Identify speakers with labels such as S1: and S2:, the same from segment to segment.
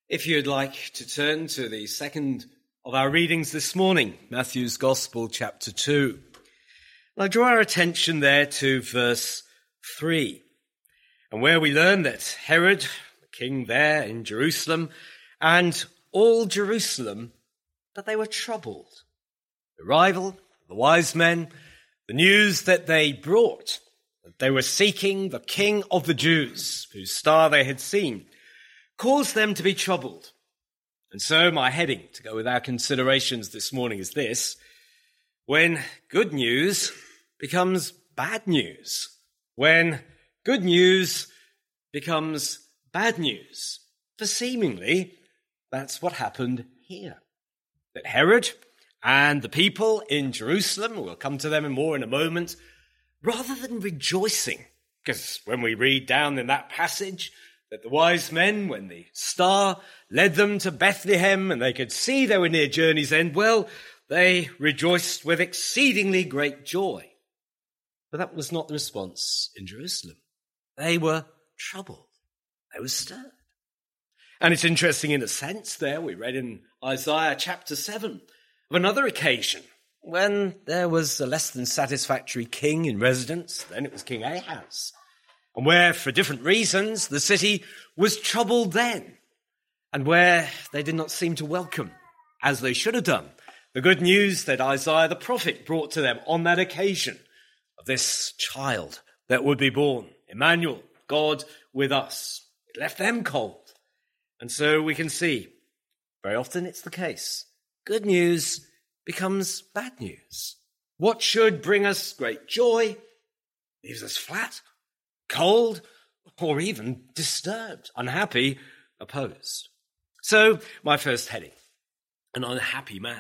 S1: If you'd like to turn to the second of our readings this morning, Matthew's Gospel, chapter 2. I'll draw our attention there to verse 3, and where we learn that Herod, the king there in Jerusalem, and all Jerusalem, that they were troubled. The arrival of the wise men, the news that they brought, that they were seeking the King of the Jews, whose star they had seen, caused them to be troubled. And so my heading to go with our considerations this morning is this: when good news becomes bad news. When good news becomes bad news. For seemingly, that's what happened here. That Herod and the people in Jerusalem, we'll come to them more in a moment, rather than rejoicing, because when we read down in that passage that the wise men, when the star led them to Bethlehem and they could see they were near journey's end, well, they rejoiced with exceedingly great joy. But that was not the response in Jerusalem. They were troubled. They were stirred. And it's interesting in a sense there, we read in Isaiah chapter 7 of another occasion when there was a less than satisfactory king in residence. Then it was King Ahaz. And where, for different reasons, the city was troubled then, and where they did not seem to welcome, as they should have done, the good news that Isaiah the prophet brought to them on that occasion of this child that would be born, Emmanuel, God with us. It left them cold. And so we can see, very often it's the case, good news becomes bad news. What should bring us great joy leaves us flat, cold, or even disturbed, unhappy, opposed. So, my first heading, an unhappy man.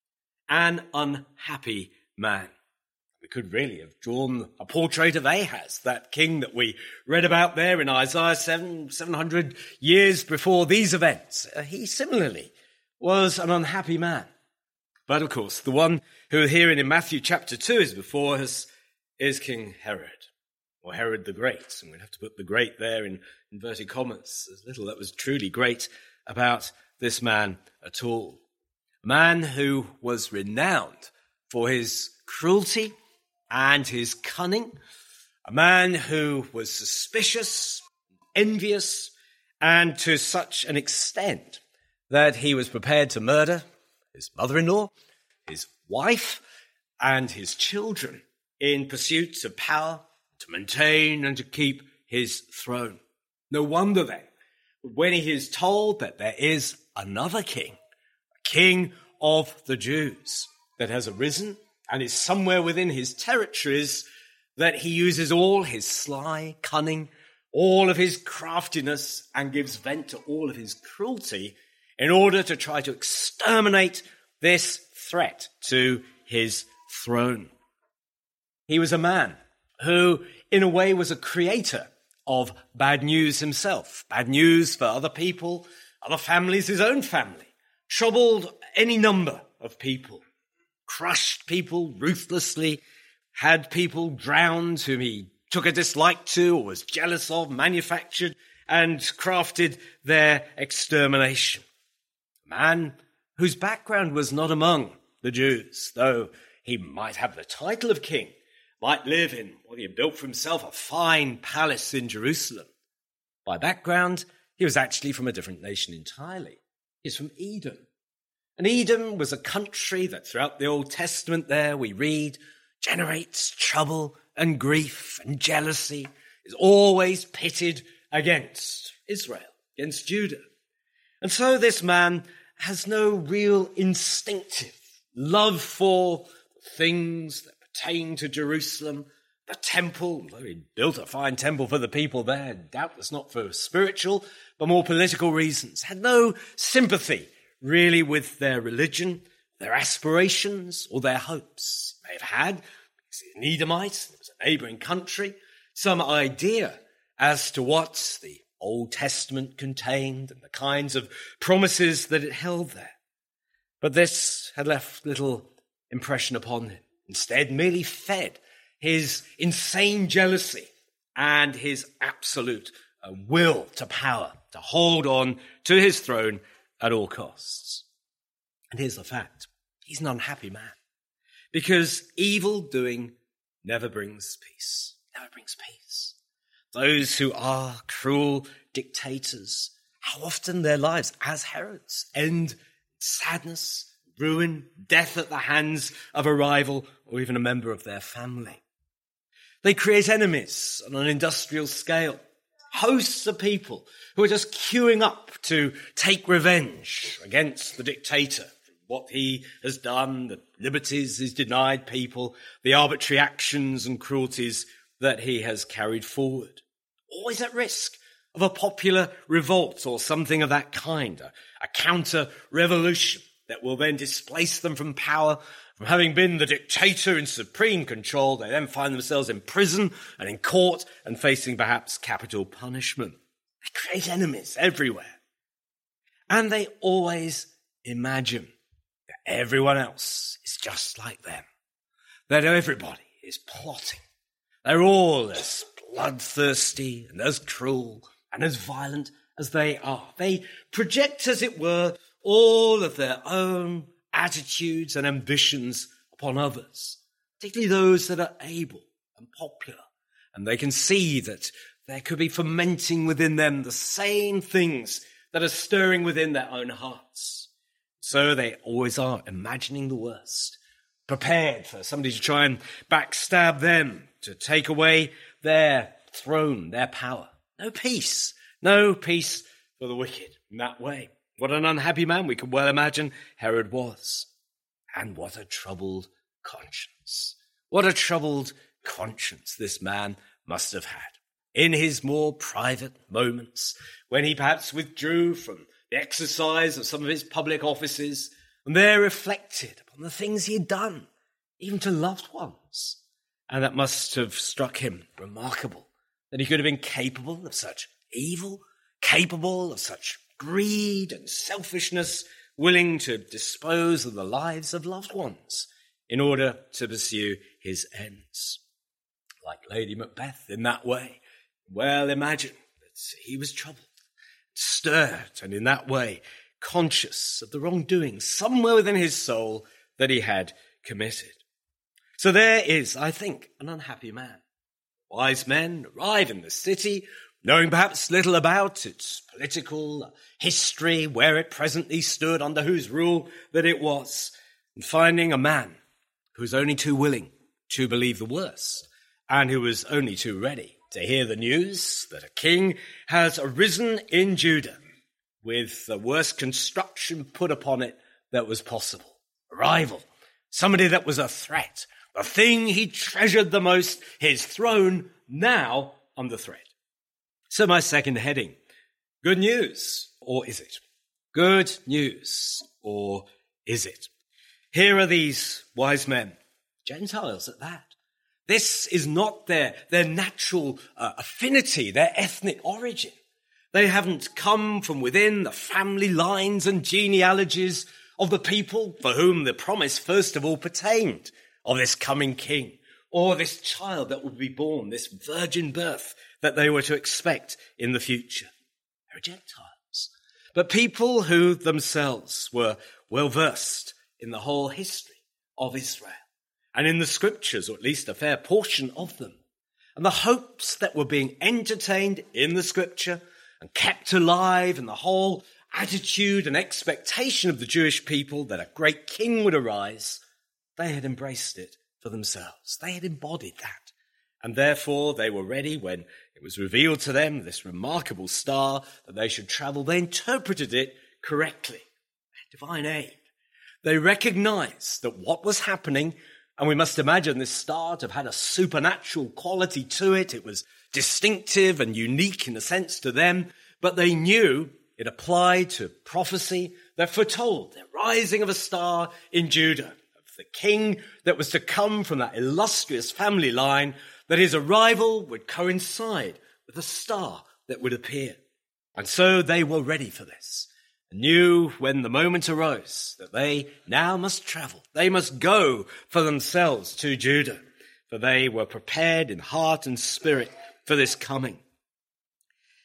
S1: An unhappy man. We could really have drawn a portrait of Ahaz, that king that we read about there in Isaiah 700 years before these events. He similarly was an unhappy man. But of course, the one who here in Matthew chapter 2 is before us is King Herod. Or Herod the Great, and we'd have to put the great there in inverted commas. There's little that was truly great about this man at all. A man who was renowned for his cruelty and his cunning. A man who was suspicious, envious, and to such an extent that he was prepared to murder his mother-in-law, his wife, and his children in pursuit of power, to maintain and to keep his throne. No wonder then, when he is told that there is another king, a king of the Jews, that has arisen and is somewhere within his territories, that he uses all his sly cunning, all of his craftiness, and gives vent to all of his cruelty in order to try to exterminate this threat to his throne. He was a man who, in a way, was a creator of bad news himself. Bad news for other people, other families, his own family. Troubled any number of people. Crushed people ruthlessly. Had people drowned whom he took a dislike to or was jealous of, manufactured and crafted their extermination. A man whose background was not among the Jews, though he might have the title of king, might live in what he had built for himself, a fine palace in Jerusalem. By background, he was actually from a different nation entirely. He's from Edom. And Edom was a country that throughout the Old Testament there we read generates trouble and grief and jealousy, is always pitted against Israel, against Judah. And so this man has no real instinctive love for things that pertain to Jerusalem, the temple. Although he built a fine temple for the people there, doubtless not for spiritual, but more political reasons. Had no sympathy, really, with their religion, their aspirations, or their hopes. He may have had, because he's an Edomite, it was a neighbouring country, some idea as to what the Old Testament contained and the kinds of promises that it held there. But this had left little impression upon him. Instead, merely fed his insane jealousy and his absolute will to power to hold on to his throne at all costs. And here's the fact. He's an unhappy man because evil doing never brings peace. Never brings peace. Those who are cruel dictators, how often their lives as Herods end in sadness, ruin, death at the hands of a rival or even a member of their family. They create enemies on an industrial scale. Hosts of people who are just queuing up to take revenge against the dictator for what he has done, the liberties he's denied people, the arbitrary actions and cruelties that he has carried forward. Always at risk of a popular revolt or something of that kind, a counter-revolution that will then displace them from power. From having been the dictator in supreme control, they then find themselves in prison and in court and facing perhaps capital punishment. They create enemies everywhere. And they always imagine that everyone else is just like them. That everybody is plotting. They're all as bloodthirsty and as cruel and as violent as they are. They project, as it were, all of their own attitudes and ambitions upon others, particularly those that are able and popular. And they can see that there could be fermenting within them the same things that are stirring within their own hearts. So they always are imagining the worst, prepared for somebody to try and backstab them, to take away their throne, their power. No peace for the wicked in that way. What an unhappy man we can well imagine Herod was. And what a troubled conscience. What a troubled conscience this man must have had. In his more private moments, when he perhaps withdrew from the exercise of some of his public offices, and there reflected upon the things he had done, even to loved ones. And that must have struck him remarkable, that he could have been capable of such evil, capable of such greed and selfishness, willing to dispose of the lives of loved ones in order to pursue his ends. Like Lady Macbeth in that way, well imagine that he was troubled, stirred, and in that way conscious of the wrongdoing somewhere within his soul that he had committed. So there is, I think, an unhappy man. Wise men arrive in the city, knowing perhaps little about its political history, where it presently stood, under whose rule that it was, and finding a man who was only too willing to believe the worst, and who was only too ready to hear the news that a king has arisen in Judah with the worst construction put upon it that was possible. A rival, somebody that was a threat, the thing he treasured the most, his throne, now under threat. So my second heading, good news, or is it? Good news, or is it? Here are these wise men, Gentiles at that. This is not their natural affinity, their ethnic origin. They haven't come from within the family lines and genealogies of the people for whom the promise first of all pertained, of this coming king, or this child that would be born, this virgin birth that they were to expect in the future. They were Gentiles, but people who themselves were well versed in the whole history of Israel and in the scriptures, or at least a fair portion of them, and the hopes that were being entertained in the scripture and kept alive in the whole attitude and expectation of the Jewish people that a great king would arise. They had embraced it for themselves. They had embodied that. And therefore they were ready when it was revealed to them, this remarkable star, that they should travel. They interpreted it correctly. Divine aid. They recognized that what was happening, and we must imagine this star to have had a supernatural quality to it. It was distinctive and unique in a sense to them, but they knew it applied to prophecy that foretold the rising of a star in Judah, the king that was to come from that illustrious family line, that his arrival would coincide with a star that would appear. And so they were ready for this, and knew when the moment arose that they now must travel. They must go for themselves to Judah, for they were prepared in heart and spirit for this coming.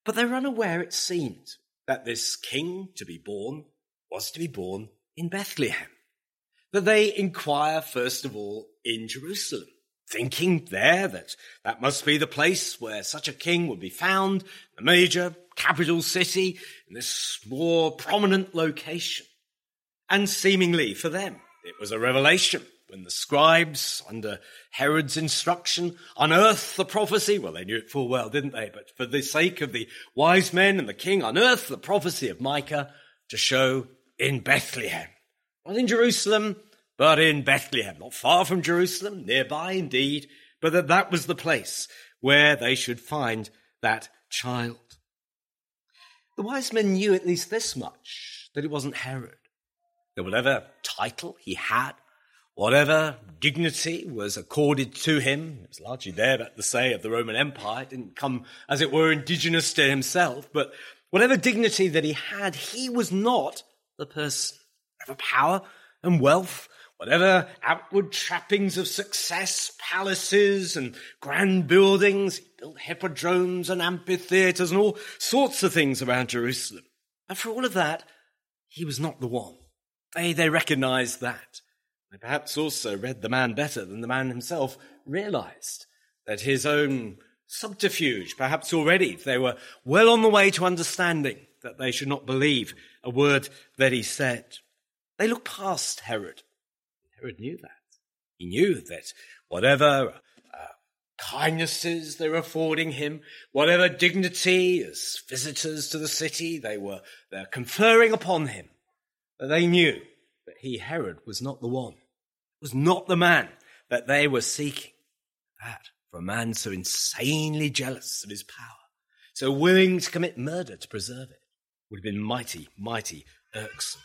S1: But they were unaware, it seemed, that this king to be born was to be born in Bethlehem. That they inquire, first of all, in Jerusalem, thinking there that must be the place where such a king would be found, the major capital city, in this more prominent location. And seemingly for them, it was a revelation when the scribes, under Herod's instruction, unearthed the prophecy. Well, they knew it full well, didn't they? But for the sake of the wise men and the king, unearthed the prophecy of Micah to show in Bethlehem. Not in Jerusalem, but in Bethlehem. Not far from Jerusalem, nearby indeed, but that was the place where they should find that child. The wise men knew at least this much, that it wasn't Herod. That whatever title he had, whatever dignity was accorded to him, it was largely there at the say of the Roman Empire. It didn't come, as it were, indigenous to himself. But whatever dignity that he had, he was not the person. Whatever power and wealth, whatever outward trappings of success, palaces and grand buildings, he built hippodromes and amphitheatres and all sorts of things around Jerusalem. And for all of that, he was not the one. They recognised that. They perhaps also read the man better than the man himself realised that his own subterfuge, perhaps already, they were well on the way to understanding that they should not believe a word that he said. They looked past Herod. Herod knew that. He knew that whatever kindnesses they were affording him, whatever dignity as visitors to the city they're conferring upon him, that they knew that he, Herod, was not the one, was not the man that they were seeking. That, for a man so insanely jealous of his power, so willing to commit murder to preserve it, would have been mighty, mighty irksome.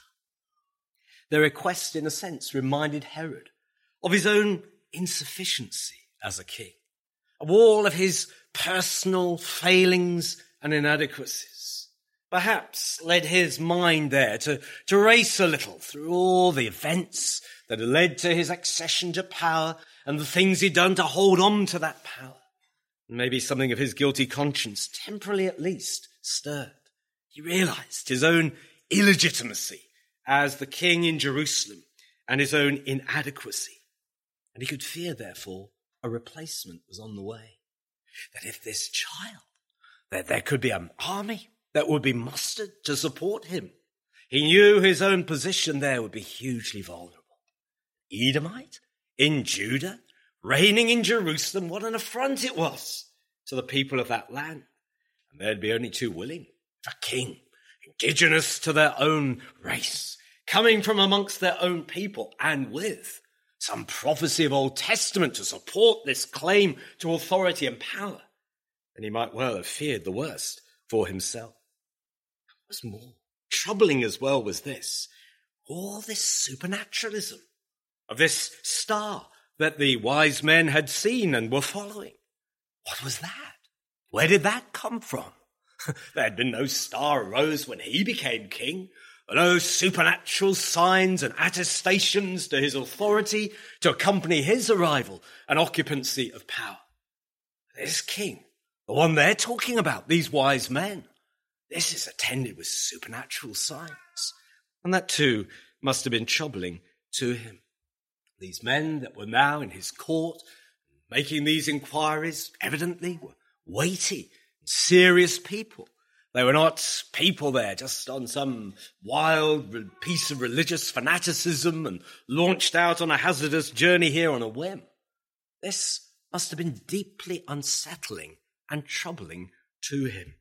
S1: Their request, in a sense, reminded Herod of his own insufficiency as a king, of all of his personal failings and inadequacies. Perhaps led his mind there to race a little through all the events that had led to his accession to power and the things he'd done to hold on to that power. And maybe something of his guilty conscience, temporarily at least, stirred. He realized his own illegitimacy as the king in Jerusalem and his own inadequacy. And he could fear, therefore, a replacement was on the way. That if this child, that there could be an army that would be mustered to support him. He knew his own position there would be hugely vulnerable. Edomite in Judah, reigning in Jerusalem, what an affront it was to the people of that land. And they'd be only too willing for a king, indigenous to their own race, coming from amongst their own people, and with some prophecy of Old Testament to support this claim to authority and power. And he might well have feared the worst for himself. What was more troubling as well was this, all this supernaturalism of this star that the wise men had seen and were following. What was that? Where did that come from? There had been no star arose when he became king, no supernatural signs and attestations to his authority to accompany his arrival and occupancy of power. This king, the one they're talking about, these wise men, this is attended with supernatural signs. And that too must have been troubling to him. These men that were now in his court, making these inquiries, evidently were weighty and serious people. They were not people there just on some wild piece of religious fanaticism and launched out on a hazardous journey here on a whim. This must have been deeply unsettling and troubling to him.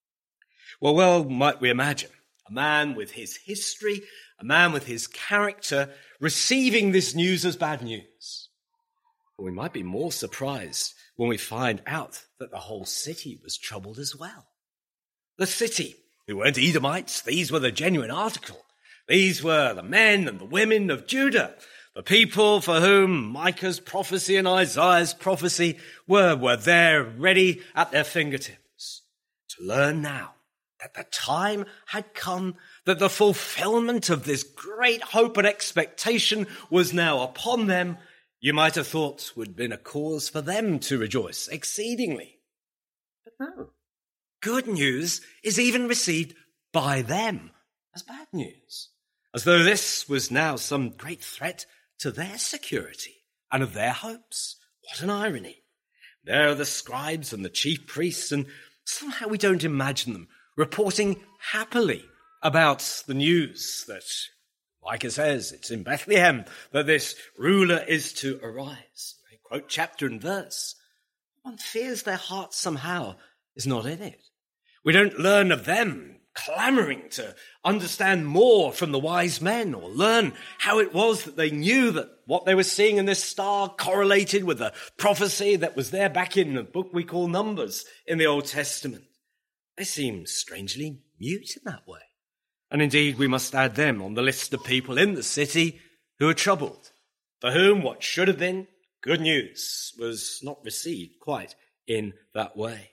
S1: Well, might we imagine a man with his history, a man with his character, receiving this news as bad news? Well, we might be more surprised when we find out that the whole city was troubled as well. The city, who weren't Edomites, these were the genuine article. These were the men and the women of Judah, the people for whom Micah's prophecy and Isaiah's prophecy were there ready at their fingertips. To learn now that the time had come, that the fulfillment of this great hope and expectation was now upon them, you might have thought would have been a cause for them to rejoice exceedingly. But no. good news is even received by them as bad news, as though this was now some great threat to their security and of their hopes. What an irony. There are the scribes and the chief priests, and somehow we don't imagine them reporting happily about the news that, like it says, it's in Bethlehem that this ruler is to arise. They quote chapter and verse. One fears their heart somehow is not in it. We don't learn of them clamoring to understand more from the wise men, or learn how it was that they knew that what they were seeing in this star correlated with the prophecy that was there back in the book we call Numbers in the Old Testament. They seem strangely mute in that way. And indeed, we must add them on the list of people in the city who are troubled, for whom what should have been good news was not received quite in that way.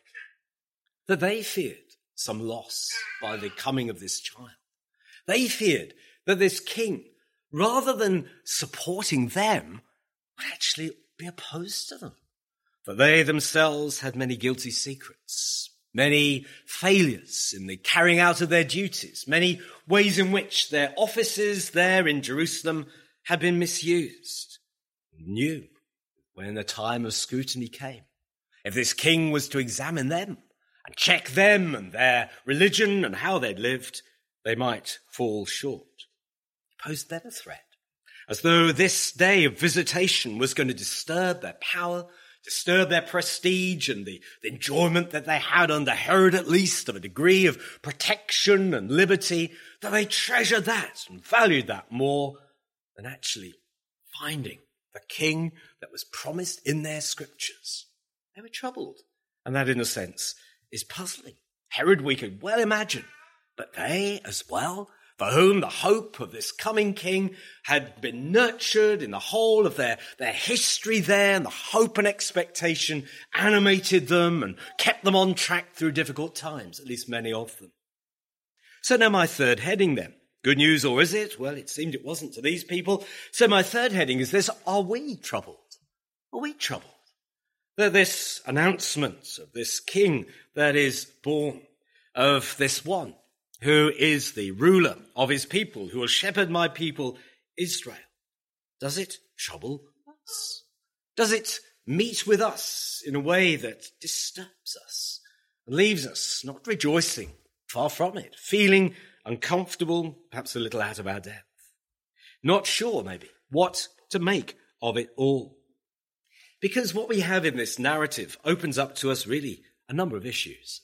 S1: That they feared some loss by the coming of this child. They feared that this king, rather than supporting them, would actually be opposed to them. For they themselves had many guilty secrets, many failures in the carrying out of their duties, many ways in which their offices there in Jerusalem had been misused. Knew when the time of scrutiny came, if this king was to examine them and check them and their religion and how they'd lived, they might fall short. He posed them a threat, as though this day of visitation was going to disturb their power, disturb their prestige and the enjoyment that they had under Herod, at least, of a degree of protection and liberty, that they treasured that and valued that more than actually finding the king that was promised in their scriptures. They were troubled, and that, in a sense, is puzzling. Herod we could well imagine, but they as well, for whom the hope of this coming king had been nurtured in the whole of their history there, and the hope and expectation animated them and kept them on track through difficult times, at least many of them. So now my third heading then. Good news, or is it? Well, it seemed it wasn't to these people. So my third heading is this: are we troubled? Are we troubled? That this announcement of this king that is born, of this one who is the ruler of his people, who will shepherd my people Israel, does it trouble us? Does it meet with us in a way that disturbs us and leaves us not rejoicing, far from it, feeling uncomfortable, perhaps a little out of our depth, not sure maybe what to make of it all? Because what we have in this narrative opens up to us really a number of issues.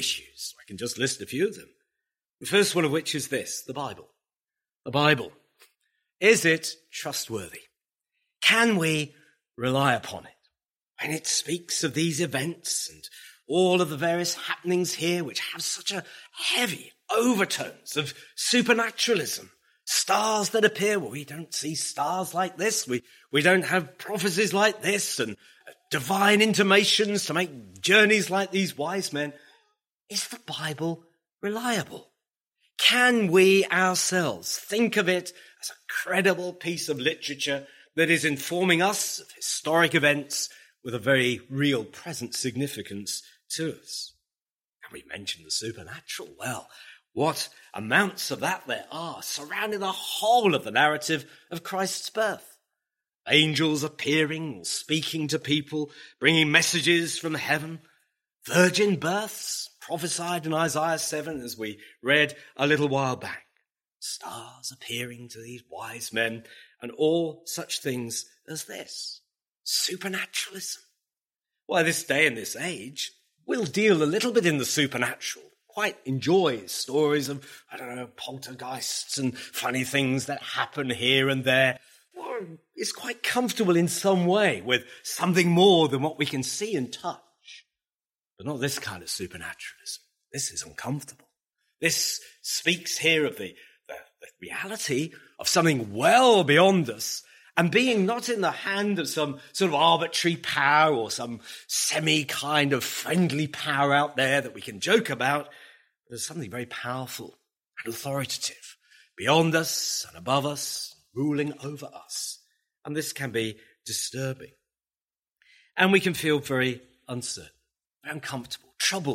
S1: I can just list a few of them. The first one of which is this: the Bible. The Bible. Is it trustworthy? Can we rely upon it? When it speaks of these events and all of the various happenings here which have such a heavy overtones of supernaturalism, stars that appear, well, we don't see stars like this. We don't have prophecies like this and divine intimations to make journeys like these wise men. Is the Bible reliable? Can we ourselves think of it as a credible piece of literature that is informing us of historic events with a very real present significance to us? And we mentioned the supernatural. Well, what amounts of that there are surrounding the whole of the narrative of Christ's birth. Angels appearing, speaking to people, bringing messages from heaven. Virgin births, prophesied in Isaiah 7, as we read a little while back. Stars appearing to these wise men, and all such things as this. Supernaturalism. Why, this day and this age will deal a little bit in the supernatural. Quite enjoys stories of, poltergeists and funny things that happen here and there. Or is quite comfortable in some way with something more than what we can see and touch. But not this kind of supernaturalism. This is uncomfortable. This speaks here of the reality of something well beyond us, and being not in the hand of some sort of arbitrary power or some semi-kind of friendly power out there that we can joke about. There's something very powerful and authoritative beyond us and above us, ruling over us. And this can be disturbing. And we can feel very uncertain, very uncomfortable, troubled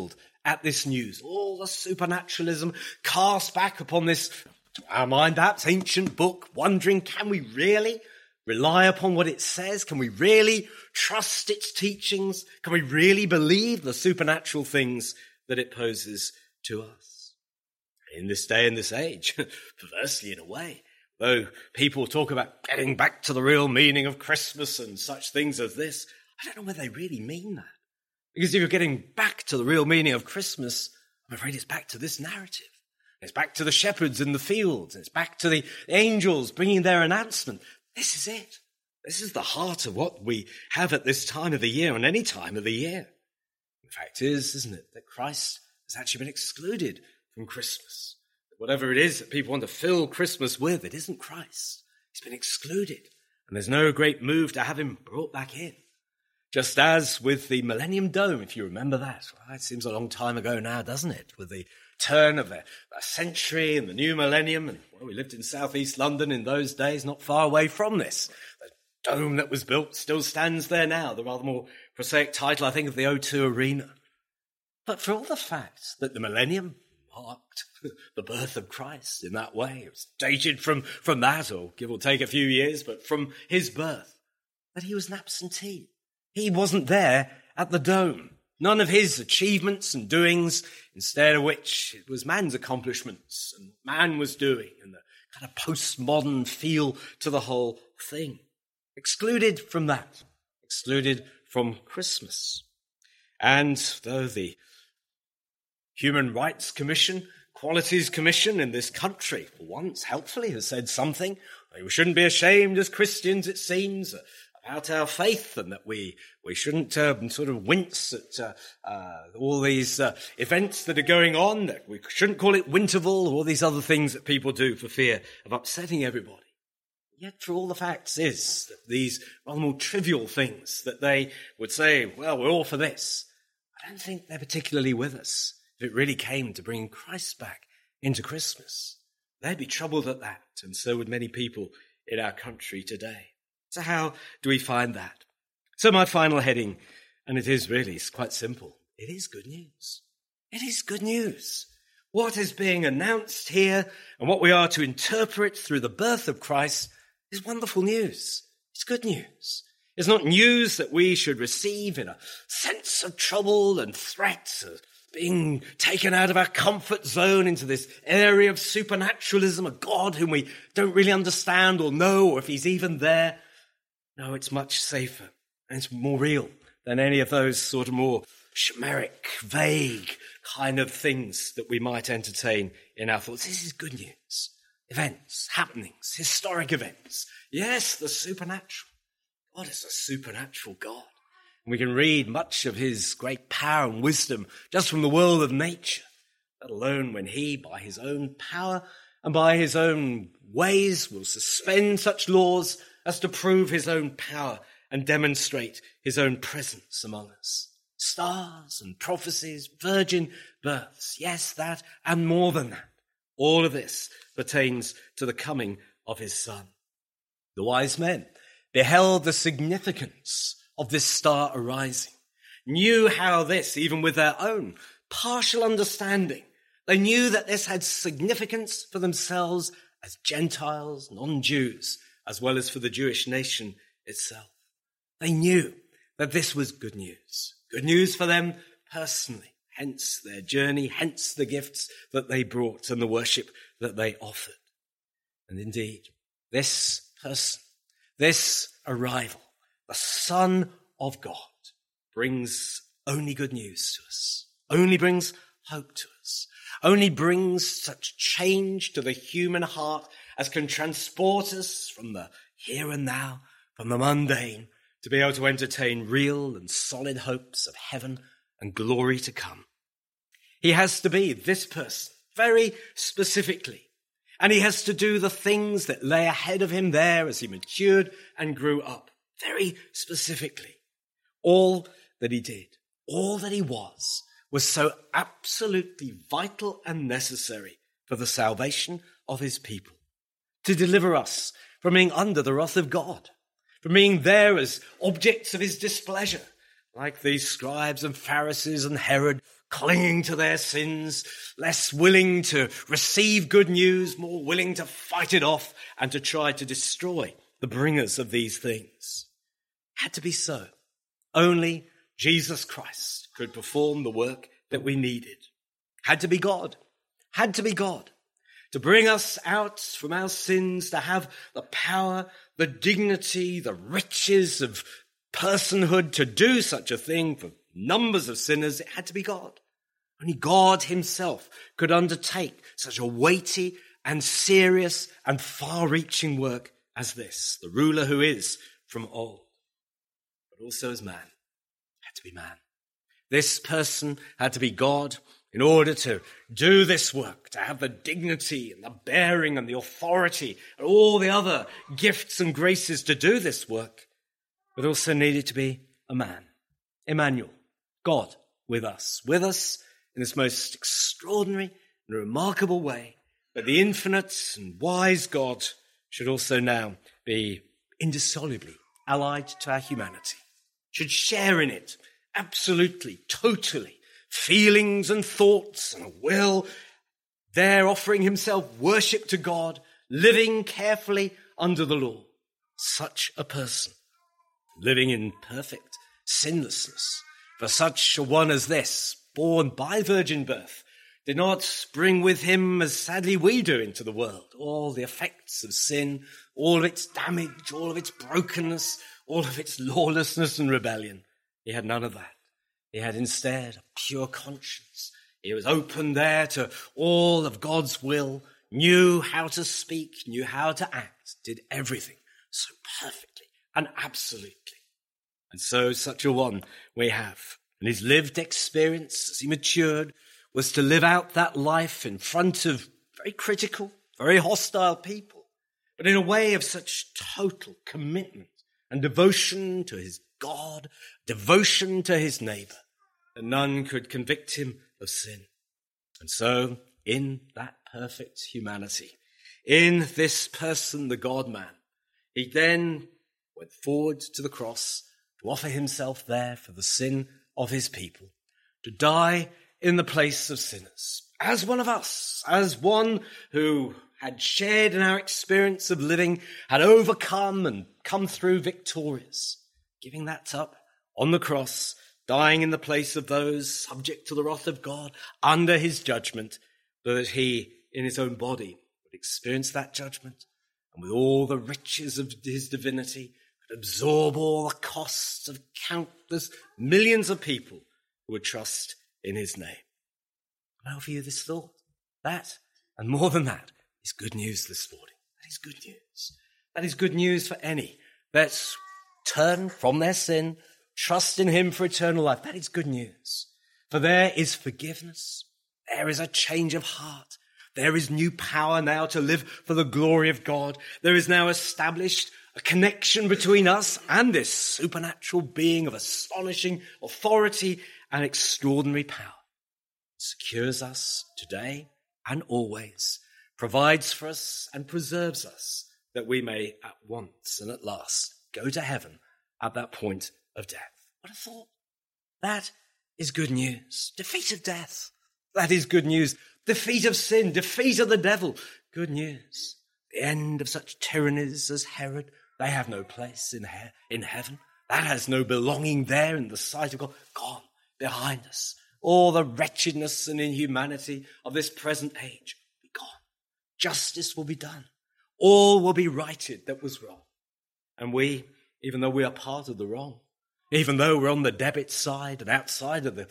S1: at this news, all the supernaturalism cast back upon this, to our mind perhaps, ancient book, wondering, can we really rely upon what it says? Can we really trust its teachings? Can we really believe the supernatural things that it poses to us? In this day and this age, perversely in a way, though people talk about getting back to the real meaning of Christmas and such things as this, I don't know whether they really mean that. Because if you're getting back to the real meaning of Christmas, I'm afraid it's back to this narrative. It's back to the shepherds in the fields. It's back to the angels bringing their announcement. This is it. This is the heart of what we have at this time of the year, and any time of the year. The fact is, isn't it, that Christ has actually been excluded from Christmas. Whatever it is that people want to fill Christmas with, it isn't Christ. He's been excluded, and there's no great move to have him brought back in. Just as with the Millennium Dome, if you remember that. Well, it seems a long time ago now, doesn't it? With the turn of the century and the new millennium. And well, we lived in southeast London in those days, not far away from this. The dome that was built still stands there now. The rather more prosaic title, I think, of the O2 Arena. But for all the fact that the millennium marked the birth of Christ in that way, it was dated from that, or give or take a few years, but from his birth, that he was an absentee. He wasn't there at the dome. None of his achievements and doings, instead of which it was man's accomplishments and man was doing, and the kind of postmodern feel to the whole thing. Excluded from that. Excluded from Christmas. And though the Human Rights Commission, Qualities Commission in this country, for once helpfully has said something, we shouldn't be ashamed as Christians, it seems, about our faith, and that we shouldn't sort of wince at all these events that are going on, that we shouldn't call it Winterval, or all these other things that people do for fear of upsetting everybody. Yet for all the facts is that these rather more trivial things that they would say, well, we're all for this, I don't think they're particularly with us if it really came to bringing Christ back into Christmas. They'd be troubled at that, and so would many people in our country today. So how do we find that? So my final heading, and it is really quite simple. It is good news. It is good news. What is being announced here and what we are to interpret through the birth of Christ is wonderful news. It's good news. It's not news that we should receive in a sense of trouble and threat, of being taken out of our comfort zone into this area of supernaturalism, a God whom we don't really understand or know, or if he's even there. No, it's much safer and it's more real than any of those sort of more chimeric, vague kind of things that we might entertain in our thoughts. This is good news. Events, happenings, historic events. Yes, the supernatural. God is a supernatural God. And we can read much of his great power and wisdom just from the world of nature, let alone when he, by his own power and by his own ways, will suspend such laws as to prove his own power and demonstrate his own presence among us. Stars and prophecies, virgin births, yes, that and more than that. All of this pertains to the coming of his Son. The wise men beheld the significance of this star arising, knew how this, even with their own partial understanding, they knew that this had significance for themselves as Gentiles, non-Jews, as well as for the Jewish nation itself. They knew that this was good news for them personally, hence their journey, hence the gifts that they brought and the worship that they offered. And indeed, this person, this arrival, the Son of God, brings only good news to us, only brings hope to us, only brings such change to the human heart as can transport us from the here and now, from the mundane, to be able to entertain real and solid hopes of heaven and glory to come. He has to be this person, very specifically, and he has to do the things that lay ahead of him there as he matured and grew up, very specifically. All that he did, all that he was so absolutely vital and necessary for the salvation of his people, to deliver us from being under the wrath of God, from being there as objects of his displeasure, like these scribes and Pharisees and Herod clinging to their sins, less willing to receive good news, more willing to fight it off and to try to destroy the bringers of these things. It had to be so. Only Jesus Christ could perform the work that we needed. Had to be God. Had to be God. To bring us out from our sins, to have the power, the dignity, the riches of personhood to do such a thing for numbers of sinners, it had to be God. Only God himself could undertake such a weighty and serious and far-reaching work as this, the ruler who is from old, but also as man, had to be man. This person had to be God in order to do this work, to have the dignity and the bearing and the authority and all the other gifts and graces to do this work, but also needed to be a man, Emmanuel, God with us in this most extraordinary and remarkable way, that the infinite and wise God should also now be indissolubly allied to our humanity, should share in it absolutely, totally, feelings and thoughts and a will, there offering himself worship to God, living carefully under the law. Such a person, living in perfect sinlessness, for such a one as this, born by virgin birth, did not bring with him, as sadly we do, into the world, all the effects of sin, all of its damage, all of its brokenness, all of its lawlessness and rebellion. He had none of that. He had instead a pure conscience. He was open there to all of God's will, knew how to speak, knew how to act, did everything so perfectly and absolutely. And so such a one we have. And his lived experience as he matured was to live out that life in front of very critical, very hostile people, but in a way of such total commitment and devotion to his God, devotion to his neighbor, that none could convict him of sin. And so, in that perfect humanity, in this person, the God-man, he then went forward to the cross to offer himself there for the sin of his people, to die in the place of sinners, as one of us, as one who had shared in our experience of living, had overcome and come through victorious, giving that up on the cross, dying in the place of those subject to the wrath of God, under his judgment, so that he, in his own body, would experience that judgment, and with all the riches of his divinity, could absorb all the costs of countless millions of people who would trust in his name. I offer you this thought. That, and more than that, is good news this morning. That is good news. That is good news for any that turn from their sin, trust in him for eternal life. That is good news. For there is forgiveness. There is a change of heart. There is new power now to live for the glory of God. There is now established a connection between us and this supernatural being of astonishing authority and extraordinary power. It secures us today and always, provides for us and preserves us, that we may at once and at last go to heaven at that point of death. What a thought. That is good news. Defeat of death. That is good news. Defeat of sin. Defeat of the devil. Good news. The end of such tyrannies as Herod. They have no place in heaven. That has no belonging there in the sight of God. Gone behind us. All the wretchedness and inhumanity of this present age will be gone. Justice will be done. All will be righted that was wrong. And we, even though we are part of the wrong, even though we're on the debit side and outside of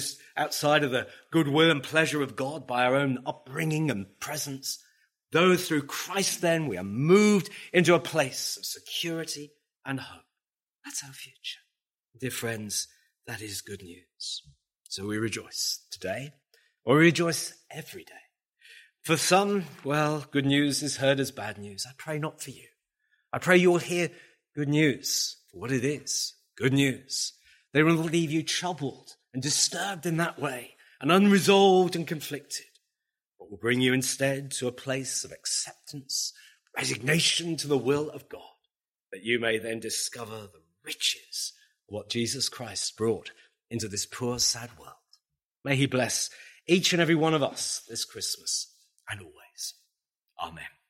S1: the goodwill and pleasure of God by our own upbringing and presence, though through Christ then we are moved into a place of security and hope. That's our future. Dear friends, that is good news. So we rejoice today, or we rejoice every day. For some, well, good news is heard as bad news. I pray not for you. I pray you will hear good news for what it is, good news. They will leave you troubled and disturbed in that way, and unresolved and conflicted, but will bring you instead to a place of acceptance, resignation to the will of God, that you may then discover the riches of what Jesus Christ brought into this poor, sad world. May he bless each and every one of us this Christmas and always. Amen.